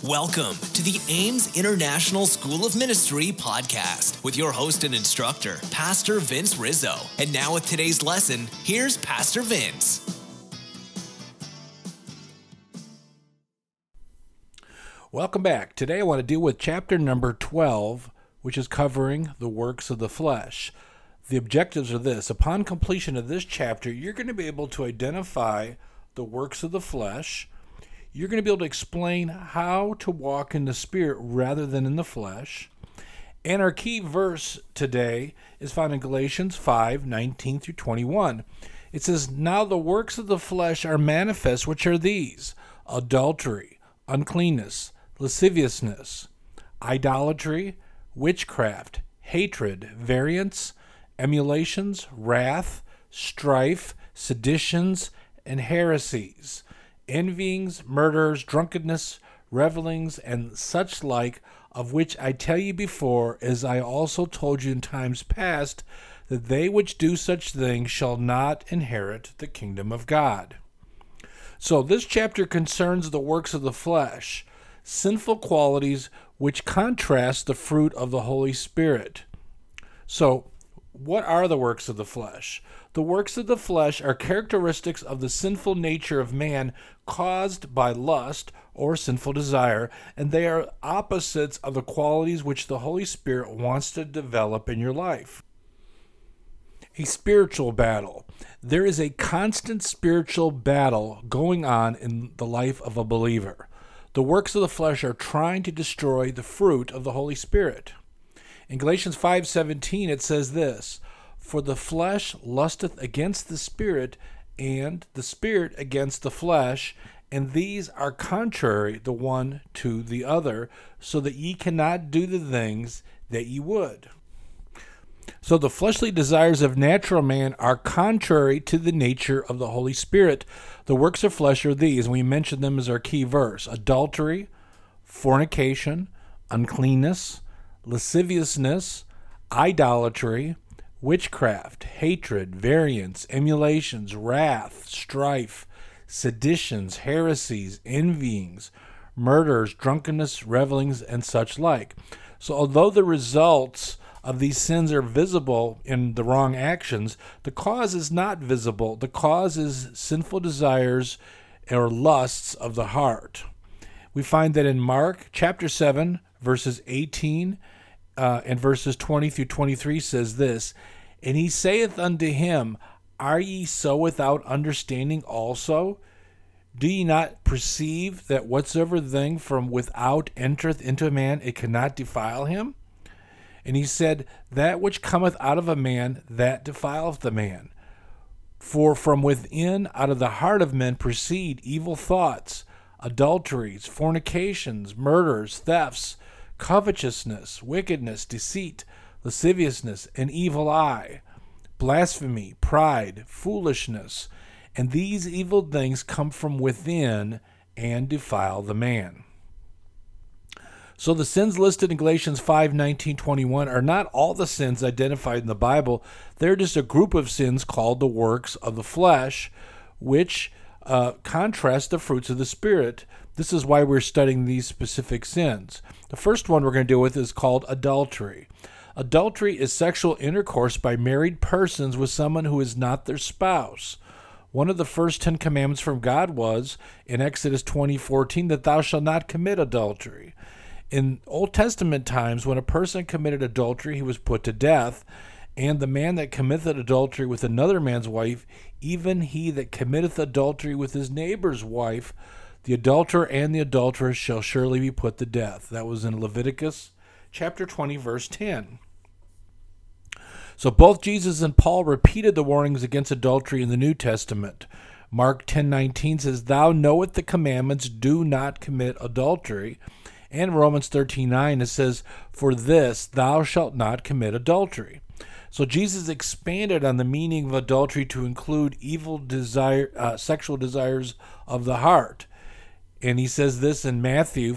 Welcome to the Ames International School of Ministry podcast with your host and instructor, Pastor Vince Rizzo. And now with today's lesson, here's Pastor Vince. Welcome back. Today I want to deal with chapter number 12, which is covering the works of the flesh. The objectives are this. Upon completion of this chapter, you're going to be able to identify the works of the flesh. You're going to be able to explain how to walk in the Spirit rather than in the flesh. And our key verse today is found in Galatians 5:19 through 21. It says, "Now the works of the flesh are manifest, which are these: adultery, uncleanness, lasciviousness, idolatry, witchcraft, hatred, variance, emulations, wrath, strife, seditions, and heresies, envyings, murders, drunkenness, revelings, and such like, of which I tell you before, as I also told you in times past, that they which do such things shall not inherit the kingdom of God." So this chapter concerns the works of the flesh, sinful qualities which contrast the fruit of the Holy Spirit. So, what are the works of the flesh? The works of the flesh are characteristics of the sinful nature of man caused by lust or sinful desire, and they are opposites of the qualities which the Holy Spirit wants to develop in your life. A spiritual battle. There is a constant spiritual battle going on in the life of a believer. The works of the flesh are trying to destroy the fruit of the Holy Spirit. In Galatians 5:17 it says this, "For the flesh lusteth against the Spirit, and the Spirit against the flesh, and these are contrary the one to the other, so that ye cannot do the things that ye would." So the fleshly desires of natural man are contrary to the nature of the Holy Spirit. The works of flesh are these, and we mentioned them as our key verse: adultery, fornication, uncleanness, lasciviousness, idolatry, witchcraft, hatred, variance, emulations, wrath, strife, seditions, heresies, envyings, murders, drunkenness, revelings, and such like. So although the results of these sins are visible in the wrong actions, the cause is not visible. The cause is sinful desires or lusts of the heart. We find that in Mark chapter 7, verses 18 and verses 20 through 23 says this, "And he saith unto him, Are ye so without understanding also? Do ye not perceive that whatsoever thing from without entereth into a man, it cannot defile him? And he said, That which cometh out of a man, that defileth the man. For from within, out of the heart of men, proceed evil thoughts, adulteries, fornications, murders, thefts, covetousness, wickedness, deceit, lasciviousness, an evil eye, blasphemy, pride, foolishness. And these evil things come from within and defile the man." So the sins listed in Galatians 5:19-21 are not all the sins identified in the Bible. They're just a group of sins called the works of the flesh, which contrast the fruits of the Spirit. This is why we're studying these specific sins. The first one we're going to deal with is called adultery. Adultery is sexual intercourse by married persons with someone who is not their spouse. One of the first 10 commandments from God was, in Exodus 20:14, that thou shalt not commit adultery. In Old Testament times, when a person committed adultery, he was put to death, and the man that committeth adultery with another man's wife, even he that committeth adultery with his neighbor's wife, the adulterer and the adulteress shall surely be put to death. That was in Leviticus chapter 20, verse 10. So both Jesus and Paul repeated the warnings against adultery in the New Testament. Mark 10:19 says, "Thou knowest the commandments, do not commit adultery." And Romans 13:9 it says, "For this thou shalt not commit adultery." So Jesus expanded on the meaning of adultery to include evil sexual desires of the heart. And he says this in Matthew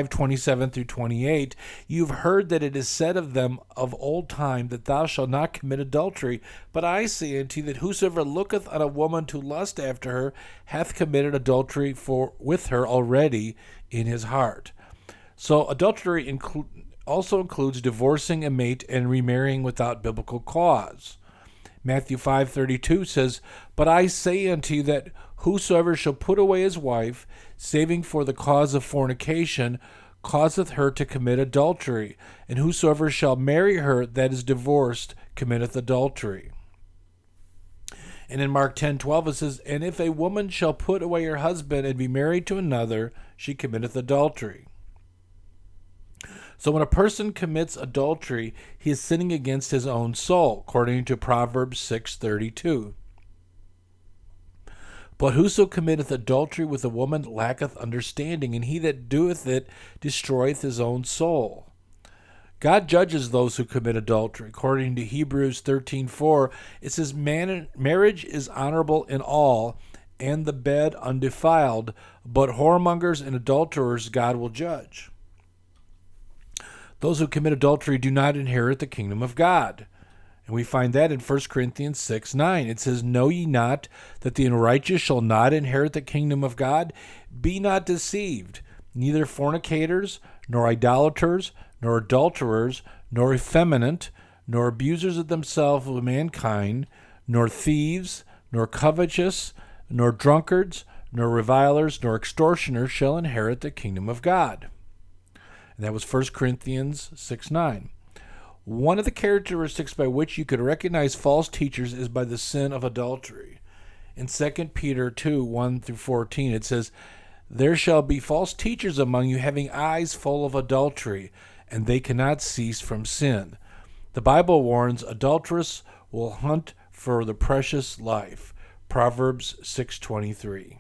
5:27-28, "You've heard that it is said of them of old time, that thou shalt not commit adultery. But I say unto you that whosoever looketh on a woman to lust after her hath committed adultery with her already in his heart." So adultery also includes divorcing a mate and remarrying without biblical cause. Matthew 5:32 says, "But I say unto you that whosoever shall put away his wife, saving for the cause of fornication, causeth her to commit adultery, and whosoever shall marry her that is divorced committeth adultery." And in Mark 10:12 it says, "And if a woman shall put away her husband and be married to another, she committeth adultery." So when a person commits adultery, he is sinning against his own soul, according to Proverbs 6:32. "But whoso committeth adultery with a woman lacketh understanding, and he that doeth it destroyeth his own soul." God judges those who commit adultery. According to Hebrews 13:4, it says, "Marriage is honorable in all, and the bed undefiled, but whoremongers and adulterers God will judge." Those who commit adultery do not inherit the kingdom of God. And we find that in 1 Corinthians 6:9. It says, "Know ye not that the unrighteous shall not inherit the kingdom of God? Be not deceived, neither fornicators, nor idolaters, nor adulterers, nor effeminate, nor abusers of themselves with mankind, nor thieves, nor covetous, nor drunkards, nor revilers, nor extortioners shall inherit the kingdom of God." And that was 1 Corinthians 6:9. One of the characteristics by which you could recognize false teachers is by the sin of adultery. In 2 Peter 2:1-14, it says, "There shall be false teachers among you, having eyes full of adultery, and they cannot cease from sin." The Bible warns adulterers will hunt for the precious life. Proverbs 6:23.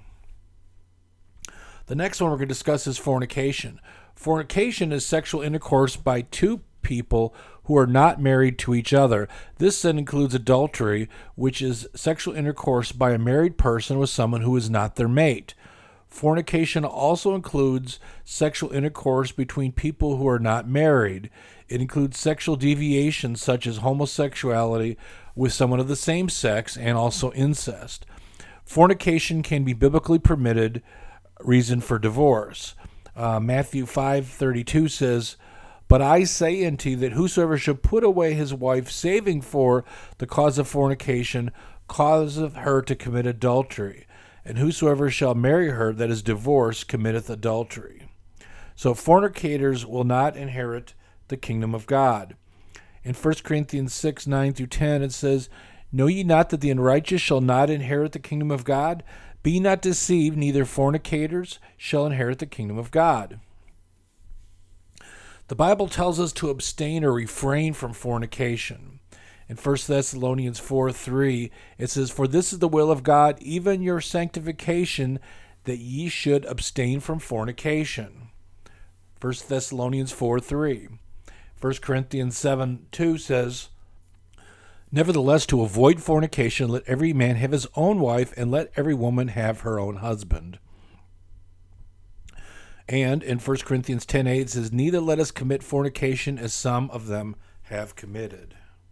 The next one we're going to discuss is fornication. Fornication is sexual intercourse by two people who are not married to each other. This sin includes adultery, which is sexual intercourse by a married person with someone who is not their mate. Fornication also includes sexual intercourse between people who are not married. It includes sexual deviations such as homosexuality with someone of the same sex and also incest. Fornication can be biblically permitted reason for divorce. Matthew 5:32 says, "But I say unto you that whosoever shall put away his wife, saving for the cause of fornication, causeth her to commit adultery. And whosoever shall marry her that is divorced committeth adultery." So fornicators will not inherit the kingdom of God. In 1 Corinthians 6:9-10, it says, "Know ye not that the unrighteous shall not inherit the kingdom of God? Be not deceived, neither fornicators shall inherit the kingdom of God." The Bible tells us to abstain or refrain from fornication. In 1 Thessalonians 4:3, it says, "For this is the will of God, even your sanctification, that ye should abstain from fornication." 1 Thessalonians 4:3. 1 Corinthians 7:2 says, "Nevertheless, to avoid fornication, let every man have his own wife, and let every woman have her own husband." And in 1 Corinthians 10:8 it says, "Neither let us commit fornication as some of them have committed."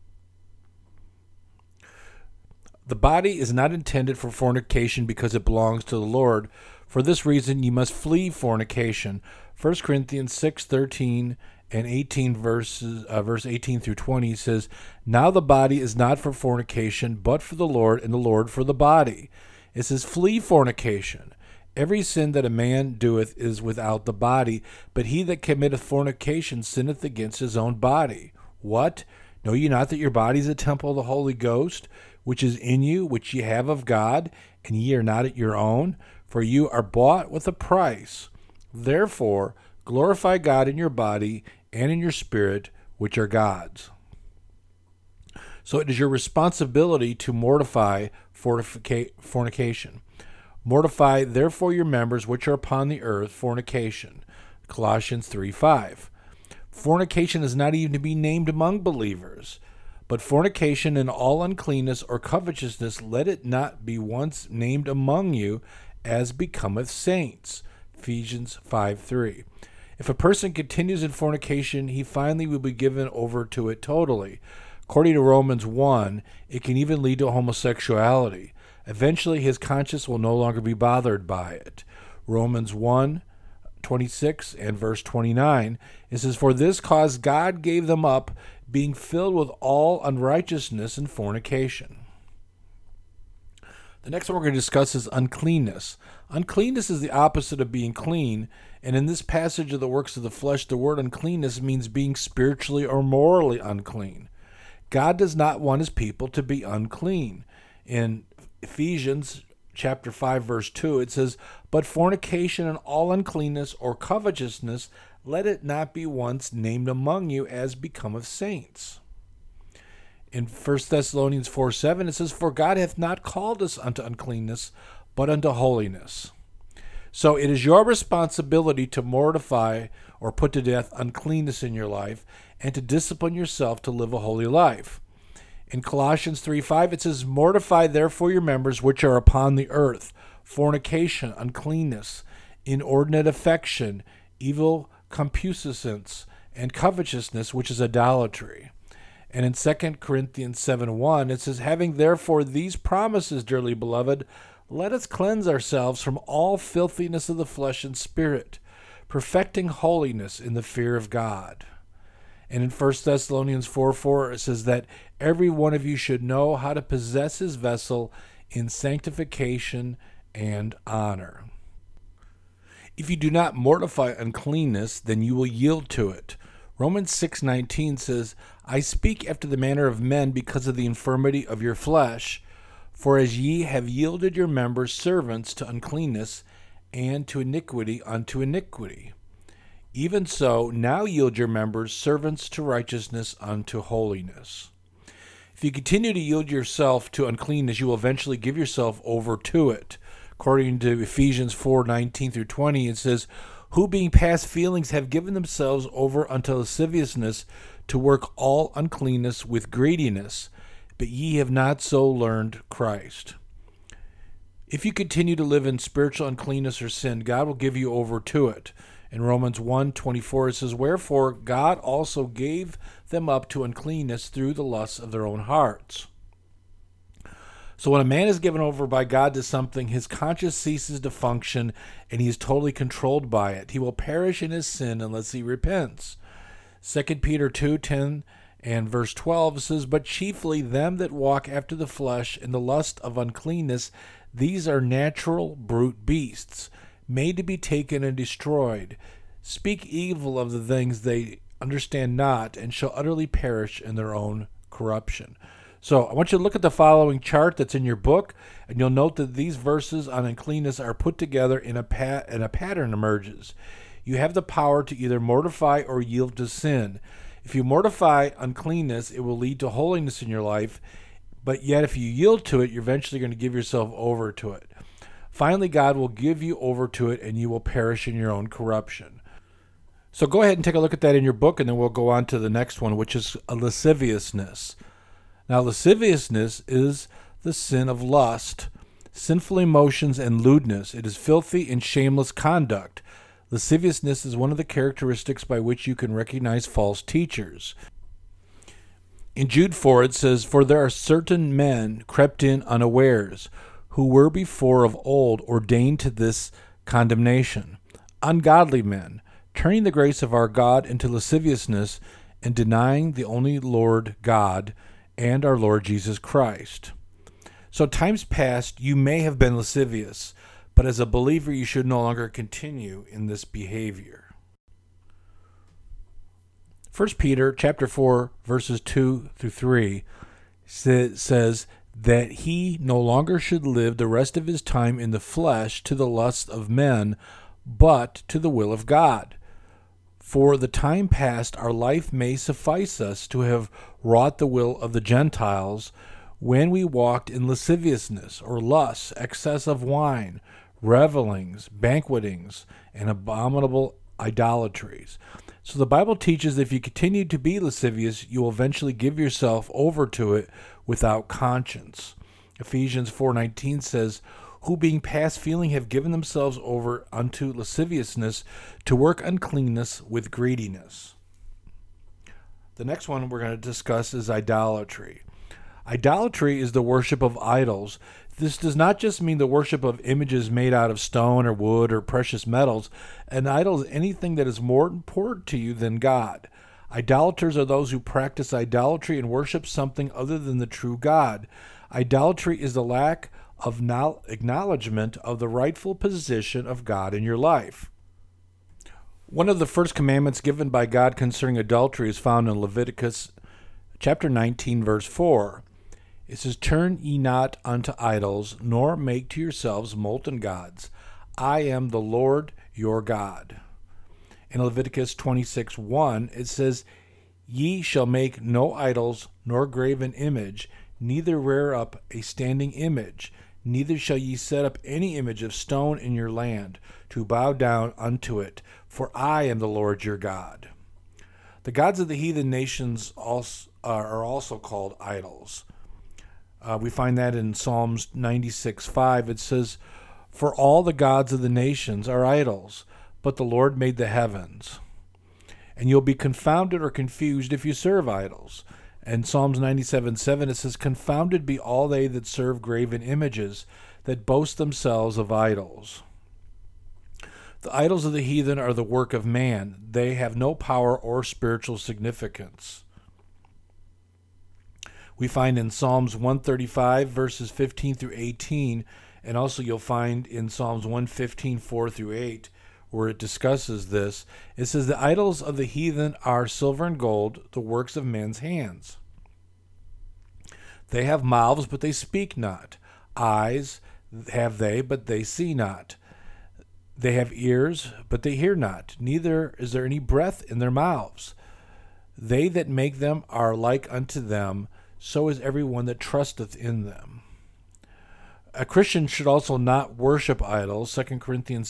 The body is not intended for fornication because it belongs to the Lord. For this reason you must flee fornication. 1 Corinthians 6:13 and 18 verse 18-20 says, "Now the body is not for fornication, but for the Lord, and the Lord for the body." It says, "Flee fornication. Every sin that a man doeth is without the body, but he that committeth fornication sinneth against his own body. What? Know ye not that your body is a temple of the Holy Ghost, which is in you, which ye have of God, and ye are not your own? For you are bought with a price. Therefore glorify God in your body and in your spirit, which are God's." So it is your responsibility to mortify fornication. "Mortify therefore your members which are upon the earth, fornication." Colossians 3:5. Fornication is not even to be named among believers. But fornication and all uncleanness or covetousness, let it not be once named among you, as becometh saints. Ephesians 5:3. If a person continues in fornication, he finally will be given over to it totally. According to Romans 1, it can even lead to homosexuality. Eventually, his conscience will no longer be bothered by it. Romans 1, 26 and verse 29, it says, "For this cause God gave them up, being filled with all unrighteousness and fornication." The next one we're going to discuss is uncleanness. Uncleanness is the opposite of being clean, and in this passage of the works of the flesh, the word uncleanness means being spiritually or morally unclean. God does not want his people to be unclean. In Ephesians chapter 5, verse 2, it says, "But fornication and all uncleanness or covetousness, let it not be once named among you as become of saints." In 1 Thessalonians 4:7, it says, "For God hath not called us unto uncleanness, but unto holiness." So it is your responsibility to mortify or put to death uncleanness in your life and to discipline yourself to live a holy life. In Colossians 3:5, it says, "Mortify therefore your members which are upon the earth, fornication, uncleanness, inordinate affection, evil concupiscence, and covetousness, which is idolatry." And in 2 Corinthians 7:1, it says, "Having therefore these promises, dearly beloved, let us cleanse ourselves from all filthiness of the flesh and spirit, perfecting holiness in the fear of God." And in 1 Thessalonians 4:4, it says that every one of you should know how to possess his vessel in sanctification and honor. If you do not mortify uncleanness, then you will yield to it. Romans 6:19 says, "I speak after the manner of men because of the infirmity of your flesh. For as ye have yielded your members servants to uncleanness, and to iniquity unto iniquity, even so now yield your members servants to righteousness unto holiness." If you continue to yield yourself to uncleanness, you will eventually give yourself over to it. According to Ephesians 4:19 through 20, it says, "Who being past feelings have given themselves over unto lasciviousness to work all uncleanness with greediness, but ye have not so learned Christ." If you continue to live in spiritual uncleanness or sin, God will give you over to it. In Romans 1:24, it says, "Wherefore God also gave them up to uncleanness through the lusts of their own hearts." So when a man is given over by God to something, his conscience ceases to function and he is totally controlled by it. He will perish in his sin unless he repents. 2 Peter 2:10 and verse 12 says, "But chiefly them that walk after the flesh in the lust of uncleanness, these are natural brute beasts, made to be taken and destroyed. Speak evil of the things they understand not, and shall utterly perish in their own corruption." So I want you to look at the following chart that's in your book, and you'll note that these verses on uncleanness are put together and a pattern emerges. You have the power to either mortify or yield to sin. If you mortify uncleanness, it will lead to holiness in your life, but yet if you yield to it, you're eventually going to give yourself over to it. Finally, God will give you over to it, and you will perish in your own corruption. So go ahead and take a look at that in your book, and then we'll go on to the next one, which is lasciviousness. Now, lasciviousness is the sin of lust, sinful emotions, and lewdness. It is filthy and shameless conduct. Lasciviousness is one of the characteristics by which you can recognize false teachers. In Jude 4, it says, "For there are certain men crept in unawares, who were before of old ordained to this condemnation, ungodly men, turning the grace of our God into lasciviousness, and denying the only Lord God, and our Lord Jesus Christ." So times past, you may have been lascivious, but as a believer, you should no longer continue in this behavior. 1 Peter chapter 4, verses 2 through 3 says that he no longer should live the rest of his time in the flesh to the lust of men, but to the will of God. For the time past, our life may suffice us to have wrought the will of the Gentiles when we walked in lasciviousness or lust, excess of wine, revelings, banquetings, and abominable idolatries. So the Bible teaches that if you continue to be lascivious, you will eventually give yourself over to it without conscience. Ephesians 4:19 says, "Who being past feeling have given themselves over unto lasciviousness to work uncleanness with greediness." The next one we're going to discuss is idolatry. Idolatry is the worship of idols. This does not just mean the worship of images made out of stone or wood or precious metals. An idol is anything that is more important to you than God. Idolaters are those who practice idolatry and worship something other than the true God. Idolatry is the lack of acknowledgement of the rightful position of God in your life. One of the first commandments given by God concerning adultery is found in Leviticus chapter 19, verse 4. It says, "Turn ye not unto idols, nor make to yourselves molten gods. I am the Lord your God." In Leviticus 26:1, it says, "Ye shall make no idols, nor graven image, neither rear up a standing image, neither shall ye set up any image of stone in your land, to bow down unto it, for I am the Lord your God." The gods of the heathen nations are also called idols. We find that in Psalms 96:5. It says, "For all the gods of the nations are idols, but the Lord made the heavens." And you'll be confounded or confused if you serve idols. And Psalms 97:7, it says, "Confounded be all they that serve graven images, that boast themselves of idols." The idols of the heathen are the work of man. They have no power or spiritual significance. We find in Psalms 135, verses 15 through 18, and also you'll find in Psalms 115, 4 through 8, where it discusses this. It says, "The idols of the heathen are silver and gold, the works of men's hands. They have mouths, but they speak not. Eyes have they, but they see not. They have ears, but they hear not. Neither is there any breath in their mouths. They that make them are like unto them, so is every one that trusteth in them." A Christian should also not worship idols. 2 Corinthians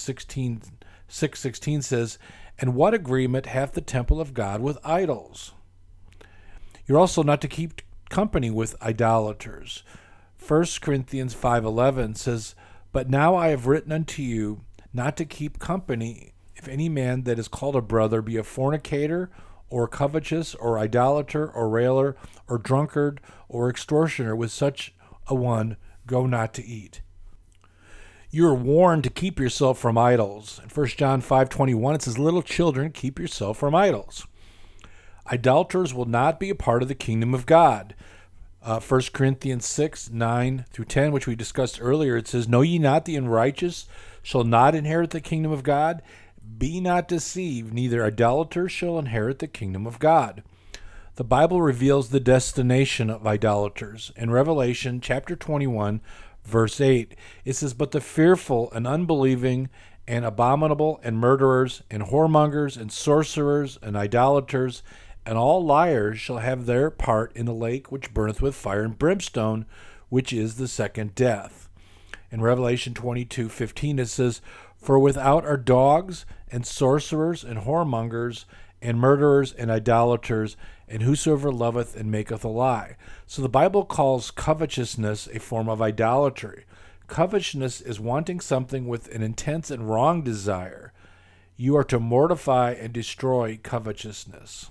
6:16 says, "And what agreement hath the temple of God with idols?" You're also not to keep company with idolaters. 1 Corinthians 5:11 says, "But now I have written unto you not to keep company, if any man that is called a brother be a fornicator, or covetous, or idolater, or railer, or drunkard, or extortioner, with such a one go not to eat." You are warned to keep yourself from idols. In 1 John 5:21, it says, "Little children, keep yourself from idols." Idolaters will not be a part of the kingdom of God. 1 Corinthians 6:9 through 10, which we discussed earlier, it says, "Know ye not the unrighteous shall not inherit the kingdom of God? Be not deceived, neither idolaters shall inherit the kingdom of God." The Bible reveals the destination of idolaters. In Revelation chapter 21, verse 8, it says, "But the fearful and unbelieving and abominable and murderers and whoremongers and sorcerers and idolaters and all liars shall have their part in the lake which burneth with fire and brimstone, which is the second death." In Revelation 22:15, it says, "For without are dogs and sorcerers and whoremongers and murderers and idolaters, and whosoever loveth and maketh a lie." So the Bible calls covetousness a form of idolatry. Covetousness is wanting something with an intense and wrong desire. You are to mortify and destroy covetousness.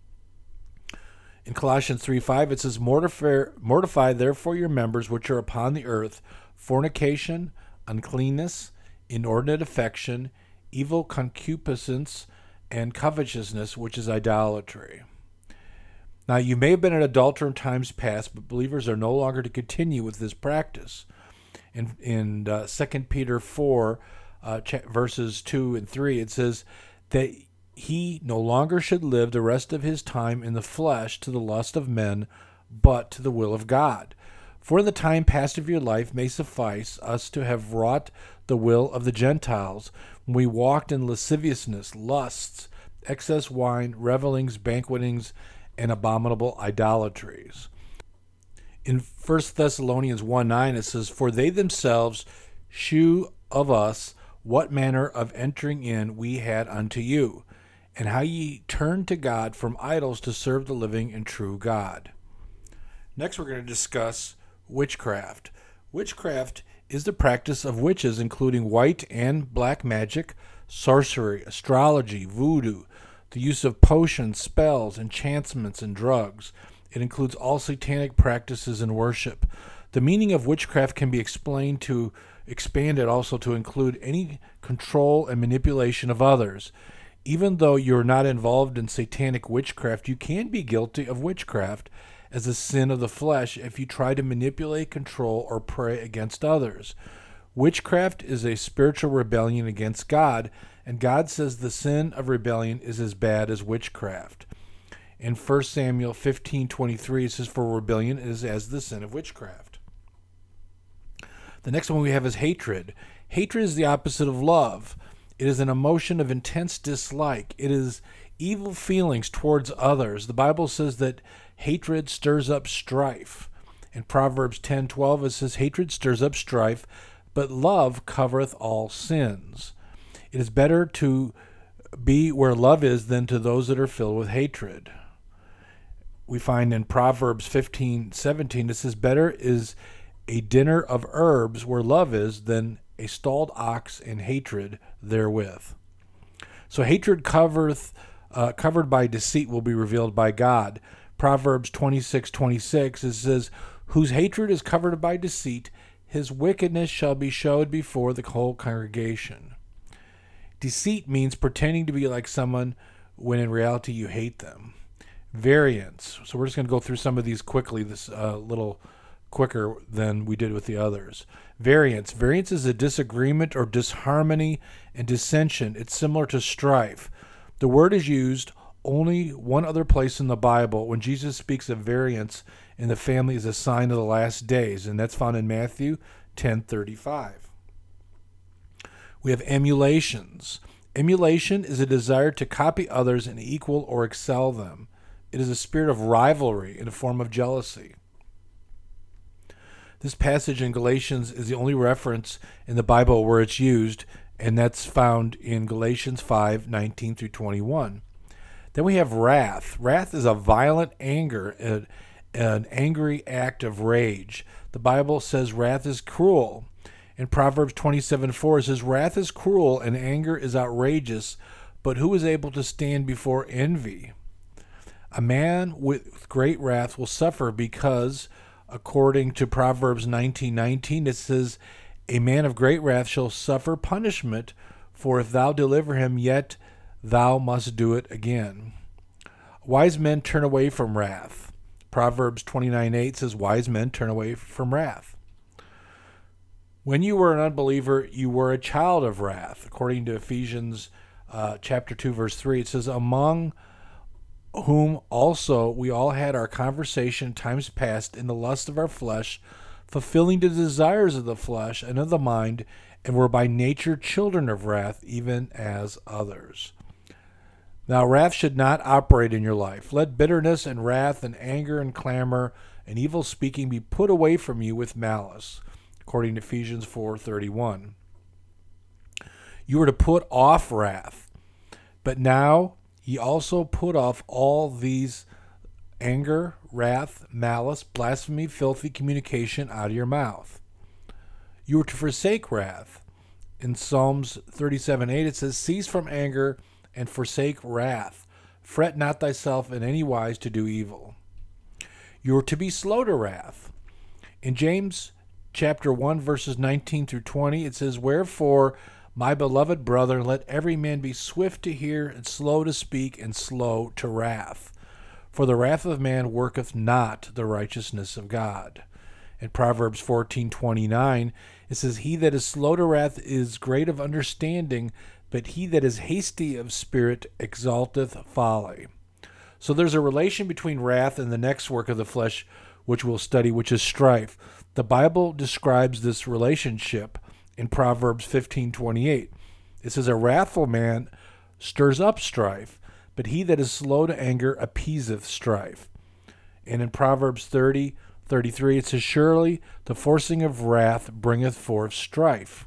In Colossians 3:5, it says, "Mortify therefore your members which are upon the earth, fornication, uncleanness, inordinate affection, evil concupiscence, and covetousness, which is idolatry." Now, you may have been an adulterer in times past, but believers are no longer to continue with this practice. In 2 Peter 4, verses 2 and 3, it says that he no longer should live the rest of his time in the flesh to the lust of men, but to the will of God. For the time past of your life may suffice us to have wrought the will of the Gentiles, when we walked in lasciviousness, lusts, excess wine, revelings, banquetings, and abominable idolatries. In 1 Thessalonians 1:9, it says, "For they themselves shew of us what manner of entering in we had unto you, and how ye turned to God from idols to serve the living and true God." Next, we're going to discuss witchcraft. Witchcraft is the practice of witches, including white and black magic, sorcery, astrology, voodoo, the use of potions, spells, enchantments, and drugs. It includes all satanic practices and worship. The meaning of witchcraft can be expanded also to include any control and manipulation of others. Even though you're not involved in satanic witchcraft, you can be guilty of witchcraft as a sin of the flesh if you try to manipulate, control, or pray against others. Witchcraft is a spiritual rebellion against God, and God says the sin of rebellion is as bad as witchcraft. In 1 Samuel 15:23, it says, "For rebellion is as the sin of witchcraft." The next one we have is hatred. Hatred is the opposite of love. It is an emotion of intense dislike. It is evil feelings towards others. The Bible says that hatred stirs up strife. In Proverbs 10:12, it says, "Hatred stirs up strife, but love covereth all sins." It is better to be where love is than to those that are filled with hatred. We find in Proverbs 15:17, it says, "Better is a dinner of herbs where love is than a stalled ox and hatred therewith." So hatred covered by deceit will be revealed by God. Proverbs 26:26, it says, "Whose hatred is covered by deceit, his wickedness shall be showed before the whole congregation." Deceit means pretending to be like someone when in reality you hate them. Variance. So we're just going to go through some of these quickly, this little quicker than we did with the others. Variance. Variance is a disagreement or disharmony and dissension. It's similar to strife. The word is used only one other place in the Bible when Jesus speaks of variance in the family as a sign of the last days, and that's found in Matthew 10:35. We have emulations. Emulation is a desire to copy others and equal or excel them. It is a spirit of rivalry in a form of jealousy. This passage in Galatians is the only reference in the Bible where it's used, and that's found in Galatians 5:19 through 21. Then we have wrath. Wrath is a violent anger, an angry act of rage. The Bible says wrath is cruel. In Proverbs 27:4, it says, "Wrath is cruel and anger is outrageous, but who is able to stand before envy?" A man with great wrath will suffer because, according to Proverbs 19:19, it says, "A man of great wrath shall suffer punishment, for if thou deliver him, yet thou must do it again." Wise men turn away from wrath. Proverbs 29:8 says, "Wise men turn away from wrath." When you were an unbeliever, you were a child of wrath. According to Ephesians chapter 2, verse 3, it says, "Among whom also we all had our conversation in times past in the lust of our flesh, fulfilling the desires of the flesh and of the mind, and were by nature children of wrath, even as others." Now, wrath should not operate in your life. Let bitterness and wrath and anger and clamor and evil speaking be put away from you with malice, according to Ephesians 4:31. You are to put off wrath, but now ye also put off all these: anger, wrath, malice, blasphemy, filthy communication out of your mouth. You are to forsake wrath. In Psalms 37:8 it says, "Cease from anger and forsake wrath. Fret not thyself in any wise to do evil." You are to be slow to wrath. In James chapter 1, verses 19 through 20, it says, "Wherefore, my beloved brother, let every man be swift to hear and slow to speak and slow to wrath. For the wrath of man worketh not the righteousness of God." In Proverbs 14:29, it says, "He that is slow to wrath is great of understanding, but he that is hasty of spirit exalteth folly." So there's a relation between wrath and the next work of the flesh, which we'll study, which is strife. The Bible describes this relationship in Proverbs 15:28. It says, "A wrathful man stirs up strife, but he that is slow to anger appeaseth strife." And in Proverbs 30:33, it says, "Surely the forcing of wrath bringeth forth strife."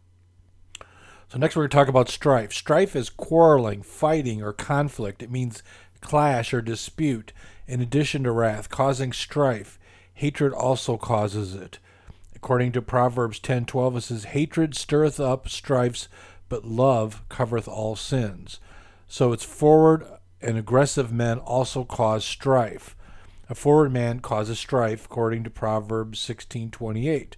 So next we're going to talk about strife. Strife is quarreling, fighting, or conflict. It means clash or dispute. In addition to wrath, causing strife, hatred also causes it. According to Proverbs 10:12, it says, "Hatred stirreth up strifes, but love covereth all sins." So it's forward and aggressive men also cause strife. A forward man causes strife, according to Proverbs 16:28.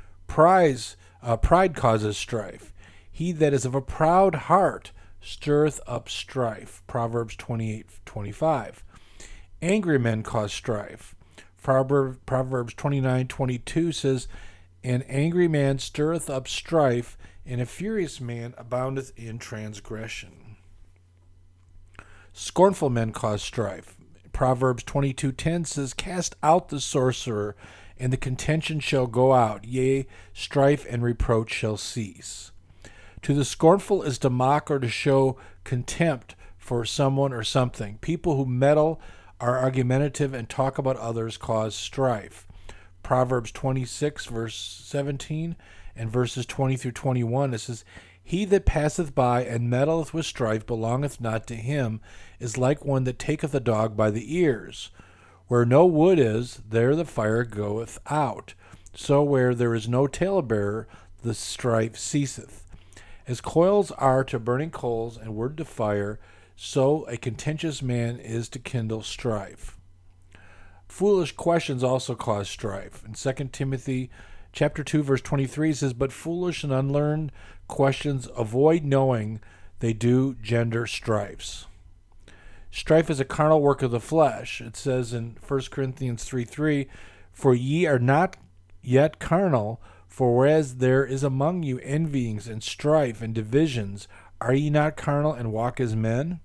Pride causes strife. He that is of a proud heart stirreth up strife. Proverbs 28:25. Angry men cause strife. Proverbs 29:22 says, An angry man stirreth up strife, and a furious man aboundeth in transgression. Scornful men cause strife. Proverbs 22:10 says, Cast out the sorcerer, and the contention shall go out, yea, strife and reproach shall cease. To the scornful is to mock or to show contempt for someone or something. People who meddle, are argumentative, and talk about others cause strife. Proverbs 26, verse 17, and verses 20 through 21, it says, He that passeth by and meddleth with strife belongeth not to him, is like one that taketh a dog by the ears. Where no wood is, there the fire goeth out. So where there is no talebearer, the strife ceaseth. As coals are to burning coals, and wood to fire, so a contentious man is to kindle strife. Foolish questions also cause strife. In 2 Timothy chapter 2, verse 23 says, But foolish and unlearned questions avoid knowing, they do gender strifes. Strife is a carnal work of the flesh. It says in 1 Corinthians 3:3, For ye are not yet carnal, for whereas there is among you envyings and strife and divisions, are ye not carnal and walk as men?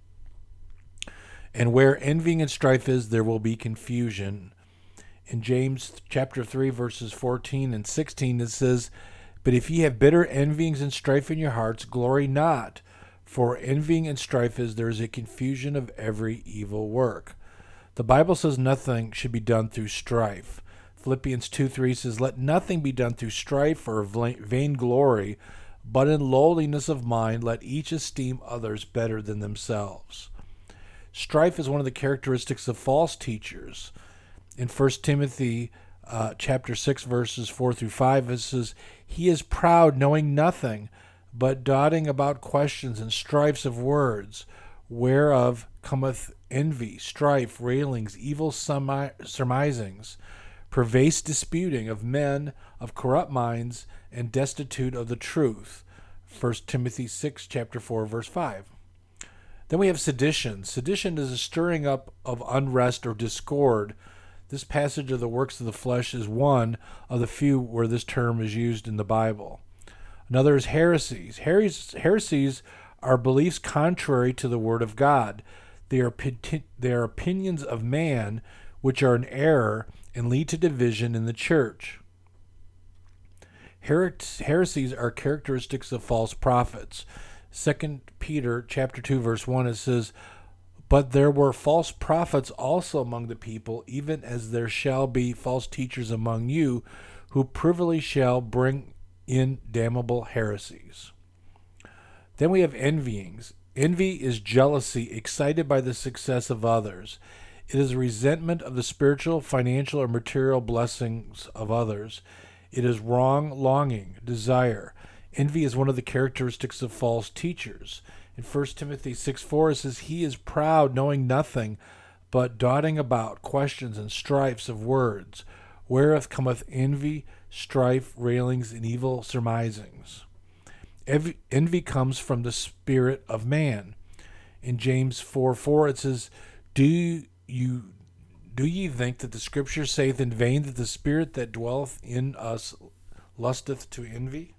And where envying and strife is, there will be confusion. In James chapter 3, verses 14 and 16, it says, But if ye have bitter envyings and strife in your hearts, glory not. For envying and strife is, there is a confusion of every evil work. The Bible says nothing should be done through strife. Philippians 2:3 says, Let nothing be done through strife or vainglory, but in lowliness of mind let each esteem others better than themselves. Strife is one of the characteristics of false teachers. In 1 Timothy chapter 6, verses 4 through 5, it says, He is proud, knowing nothing, but dotting about questions and strifes of words, whereof cometh envy, strife, railings, evil surmisings, perverse disputing of men of corrupt minds, and destitute of the truth. 1 Timothy 6, chapter 4, verse 5. Then we have sedition. Sedition is a stirring up of unrest or discord. This passage of the works of the flesh is one of the few where this term is used in the Bible. Another is heresies. Heresies are beliefs contrary to the Word of God. They are opinions of man which are in error and lead to division in the church. Heresies are characteristics of false prophets. 2 Peter chapter 2, verse 1, it says, But there were false prophets also among the people, even as there shall be false teachers among you, who privily shall bring in damnable heresies. Then we have envyings. Envy is jealousy excited by the success of others. It is a resentment of the spiritual, financial, or material blessings of others. It is wrong longing, desire. Envy is one of the characteristics of false teachers. In 1 Timothy 6:4 it says, He is proud, knowing nothing, but dotting about questions and strifes of words, wherewith cometh envy, strife, railings, and evil surmisings. Envy comes from the spirit of man. In James 4:4 it says, Do ye think that the Scripture saith in vain that the Spirit that dwelleth in us lusteth to envy?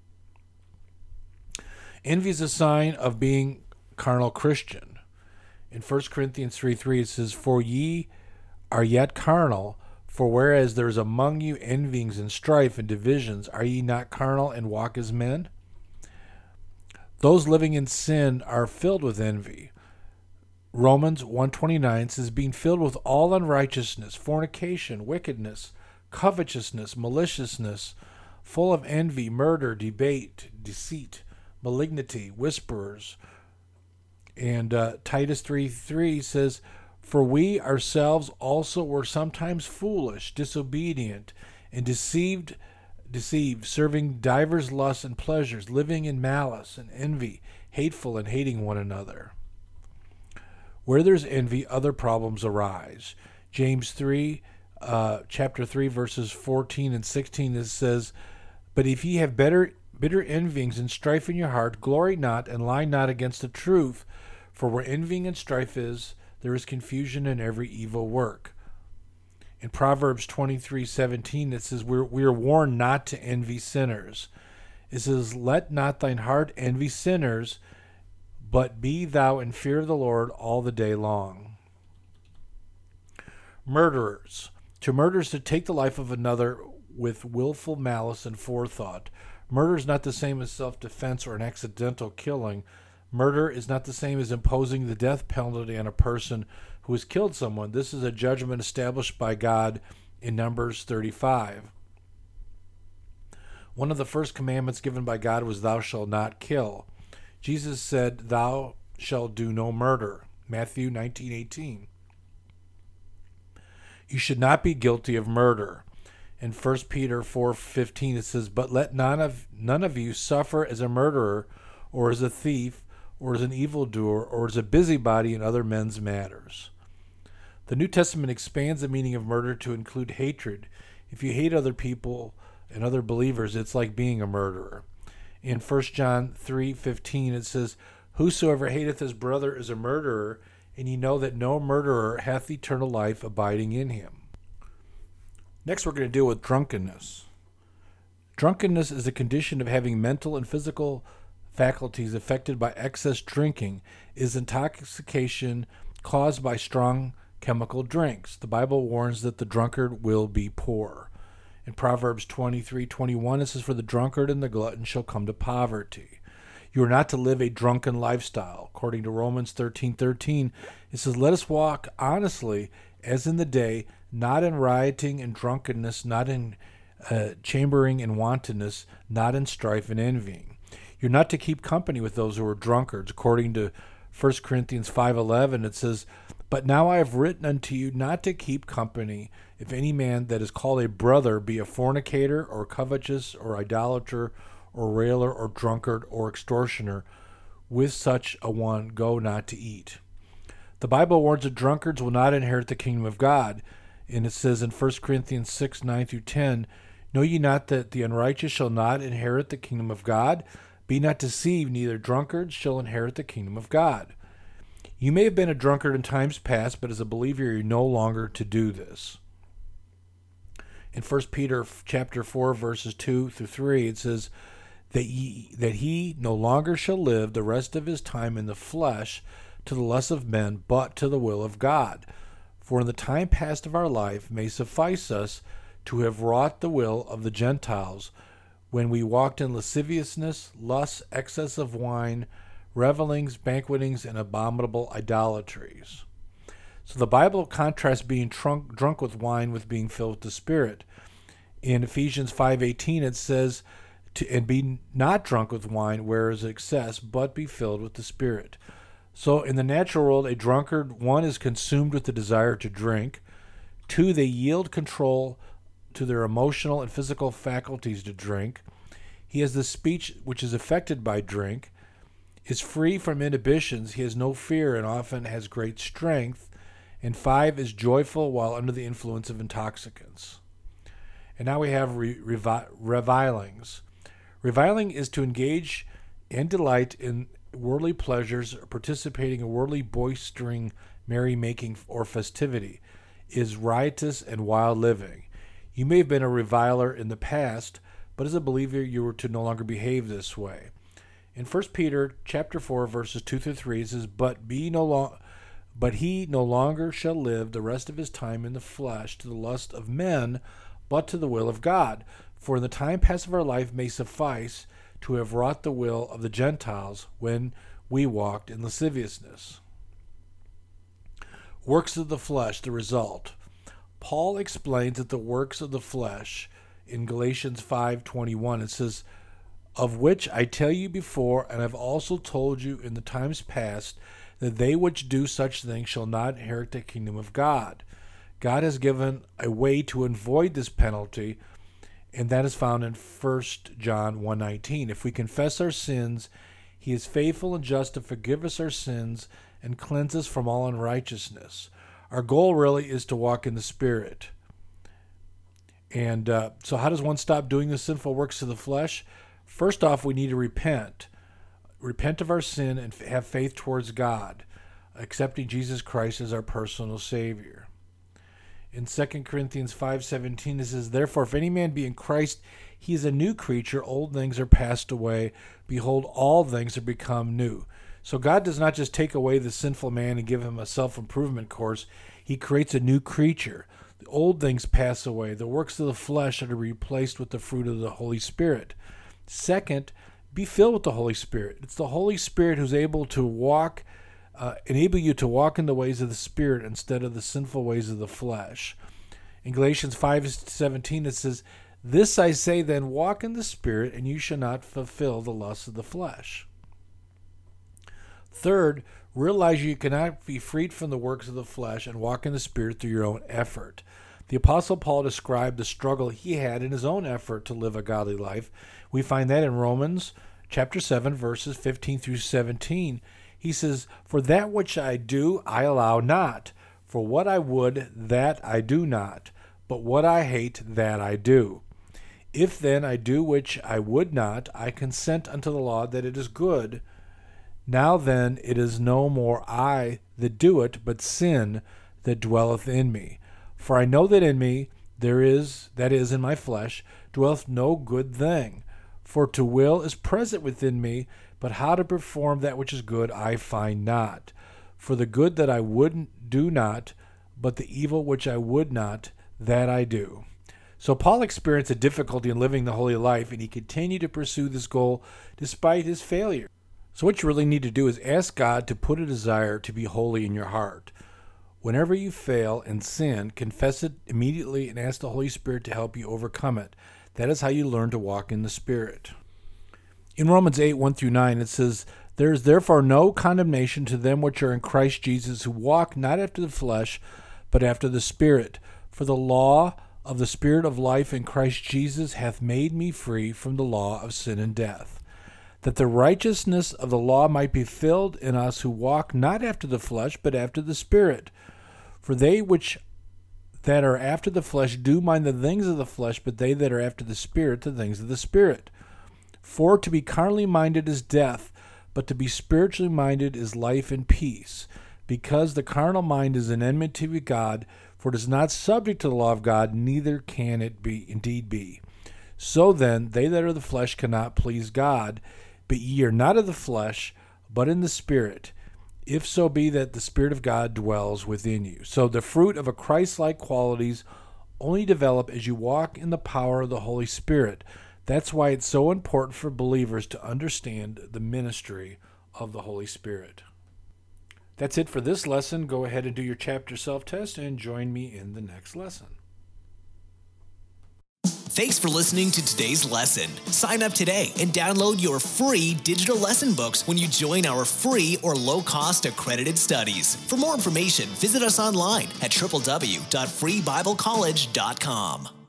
Envy is a sign of being carnal Christian. In 1 Corinthians 3:3 it says, For ye are yet carnal, for whereas there is among you envyings and strife and divisions, are ye not carnal and walk as men? Those living in sin are filled with envy. Romans 1:29 says, Being filled with all unrighteousness, fornication, wickedness, covetousness, maliciousness, full of envy, murder, debate, deceit, malignity, whisperers. And Titus 3:3 says, For we ourselves also were sometimes foolish, disobedient, and deceived, serving divers lusts and pleasures, living in malice and envy, hateful and hating one another. Where there's envy, other problems arise. James 3, chapter 3, verses 14 and 16, it says, "But if ye have bitter envyings and strife in your heart, glory not and lie not against the truth. For where envying and strife is, there is confusion in every evil work." In Proverbs 23:17, it says, we are warned not to envy sinners. It says, "Let not thine heart envy sinners, but be thou in fear of the Lord all the day long." Murderers. To murder is to take the life of another with willful malice and forethought. Murder is not the same as self-defense or an accidental killing. Murder is not the same as imposing the death penalty on a person who has killed someone. This is a judgment established by God in Numbers 35. One of the first commandments given by God was, "Thou shalt not kill." Jesus said, "Thou shalt do no murder." Matthew 19:18. You should not be guilty of murder. In 1 Peter 4:15 it says, "But let none of you suffer as a murderer, or as a thief, or as an evildoer, or as a busybody in other men's matters." The New Testament expands the meaning of murder to include hatred. If you hate other people and other believers, it's like being a murderer. In 1 John 3:15 it says, "Whosoever hateth his brother is a murderer, and ye know that no murderer hath eternal life abiding in him." Next, we're going to deal with drunkenness. Drunkenness is a condition of having mental and physical faculties affected by excess drinking. It is intoxication caused by strong chemical drinks. The Bible warns that the drunkard will be poor. In Proverbs 23:21 it says, "For the drunkard and the glutton shall come to poverty." You are not to live a drunken lifestyle. According to Romans 13:13, it says, "Let us walk honestly as in the day, not in rioting and drunkenness, not in chambering and wantonness, not in strife and envying." You're not to keep company with those who are drunkards. According to 1 Corinthians 5:11, it says, "But now I have written unto you not to keep company, if any man that is called a brother be a fornicator, or covetous, or idolater, or railer, or drunkard, or extortioner. With such a one go not to eat." The Bible warns that drunkards will not inherit the kingdom of God. And it says in 1 Corinthians 6:9-10, "Know ye not that the unrighteous shall not inherit the kingdom of God? Be not deceived, neither drunkards shall inherit the kingdom of God." You may have been a drunkard in times past, but as a believer you're no longer to do this. In 1 Peter chapter 4, verses 2-3, it says, that he no longer shall live the rest of his time in the flesh to the lust of men, but to the will of God. For in the time past of our life may suffice us to have wrought the will of the Gentiles, when we walked in lasciviousness, lust, excess of wine, revelings, banquetings, and abominable idolatries. So the Bible contrasts being drunk with wine with being filled with the Spirit. In Ephesians 5:18 it says, "And be not drunk with wine, where is excess, but be filled with the Spirit." So in the natural world, a drunkard, one, is consumed with the desire to drink. Two, they yield control to their emotional and physical faculties to drink. He has the speech which is affected by drink, is free from inhibitions, he has no fear and often has great strength. And 5, is joyful while under the influence of intoxicants. And now we have revilings. Reviling is to engage and delight in worldly pleasures, participating in worldly boistering, merrymaking, or festivity. It is riotous and wild living. You may have been a reviler in the past, but as a believer you were to no longer behave this way. In 1 Peter chapter 4, verses 2-3, it says, But he no longer shall live the rest of his time in the flesh to the lust of men, but to the will of God. For in the time past of our life may suffice to have wrought the will of the Gentiles when we walked in lasciviousness. Works of the flesh, the result. Paul explains that the works of the flesh in Galatians 5:21, it says, Of which I tell you before, and have also told you in the times past, that they which do such things shall not inherit the kingdom of God. God has given a way to avoid this penalty, and that is found in 1 John 1:19. If we confess our sins, he is faithful and just to forgive us our sins and cleanse us from all unrighteousness. Our goal really is to walk in the Spirit. And so how does one stop doing the sinful works of the flesh? First off, we need to repent. Repent of our sin and have faith towards God, accepting Jesus Christ as our personal Savior. In 2 Corinthians 5:17, it says, "Therefore, if any man be in Christ, he is a new creature. Old things are passed away. Behold, all things are become new." So God does not just take away the sinful man and give him a self-improvement course. He creates a new creature. The old things pass away. The works of the flesh are to be replaced with the fruit of the Holy Spirit. Second, be filled with the Holy Spirit. It's the Holy Spirit who's able to enable you to walk in the ways of the Spirit instead of the sinful ways of the flesh. In Galatians 5:17 it says, "This I say then, walk in the Spirit, and you shall not fulfill the lusts of the flesh." Third, realize you cannot be freed from the works of the flesh and walk in the Spirit through your own effort. The Apostle Paul described the struggle he had in his own effort to live a godly life. We find that in Romans chapter 7, verses 15 through 17. He says, "For that which I do, I allow not. For what I would, that I do not. But what I hate, that I do. If then I do which I would not, I consent unto the law that it is good. Now then it is no more I that do it, but sin that dwelleth in me. For I know that in me, that is in my flesh, dwelleth no good thing. For to will is present within me, but how to perform that which is good I find not. For the good that I would do not, but the evil which I would not, that I do." So Paul experienced a difficulty in living the holy life, and he continued to pursue this goal despite his failure. So what you really need to do is ask God to put a desire to be holy in your heart. Whenever you fail and sin, confess it immediately and ask the Holy Spirit to help you overcome it. That is how you learn to walk in the Spirit. In Romans 8:1-9, it says, "There is therefore no condemnation to them which are in Christ Jesus, who walk not after the flesh, but after the Spirit. For the law of the Spirit of life in Christ Jesus hath made me free from the law of sin and death, that the righteousness of the law might be filled in us who walk not after the flesh, but after the Spirit. For they which that are after the flesh do mind the things of the flesh, but they that are after the Spirit, the things of the Spirit. For to be carnally minded is death, but to be spiritually minded is life and peace. Because the carnal mind is an enmity with God, for it is not subject to the law of God, neither can it indeed be. So then, they that are of the flesh cannot please God. But ye are not of the flesh, but in the Spirit, if so be that the Spirit of God dwells within you." So the fruit of a Christ-like qualities only develop as you walk in the power of the Holy Spirit. That's why it's so important for believers to understand the ministry of the Holy Spirit. That's it for this lesson. Go ahead and do your chapter self-test and join me in the next lesson. Thanks for listening to today's lesson. Sign up today and download your free digital lesson books when you join our free or low-cost accredited studies. For more information, visit us online at www.freebiblecollege.com.